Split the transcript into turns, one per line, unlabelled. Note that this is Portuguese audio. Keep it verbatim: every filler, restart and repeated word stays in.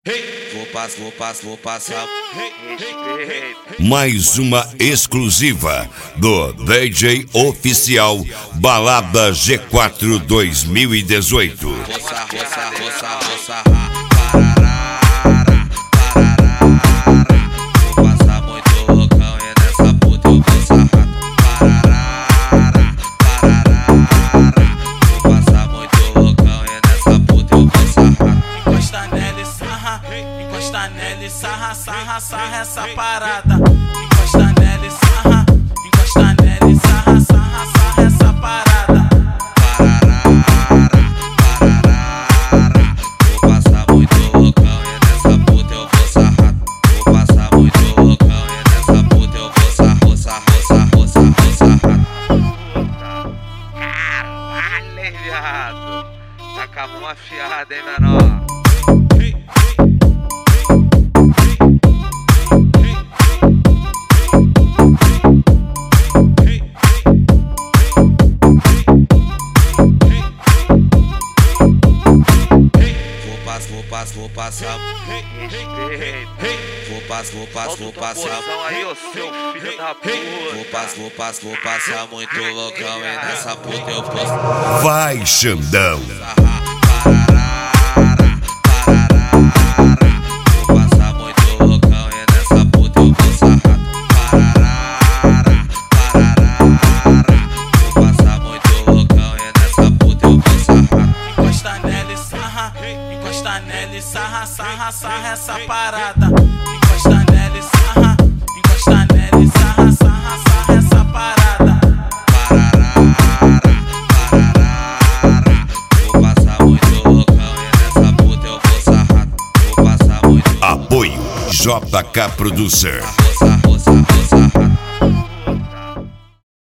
Vou passar, vou passar, vou passar.
Mais uma exclusiva do D J Oficial Balada G quatro dois mil e dezoito.
Roça, roça, roça, roça. Vou passar muito loucão e nessa puta eu vou sarrar. Vou passar muito loucão e nessa puta eu vou sarrar.
Encosta nela e sarra, encosta nela e sarra, sarra, sarra essa parada. Encosta nela e sarra, encosta nela e sarra, sarra, sarra essa parada.
Vou passar muito loucão e nessa puta eu vou sarrar. Vou passar muito loucão e nessa puta eu vou sarrar. Roça, roça, roça, roça.
Caralho, hein, viado? Tá com a mão afiada, hein, menor?
Vou passar, vou passar. Vou passar, vou passar, vou passar.
Aí, ô seu filho da puta.
Vou passar, vou passar, vou passar muito loucão e nessa puta eu vou
Vai, Xandão!
Vou passar muito loucão e nessa puta eu vou sarrar. Vou passar muito loucão e nessa puta eu vou sarrar.
Encosta nela e sarra, encosta nela e sarra, sarra, sarra essa parada. Encosta nela e sarra, encosta nela e sarra, sarra, sarra essa parada.
Vou passar muito loucão e nessa puta eu vou sarrar. Vou passar muito.
Apoio J K Producer.
Roça, roça, roça.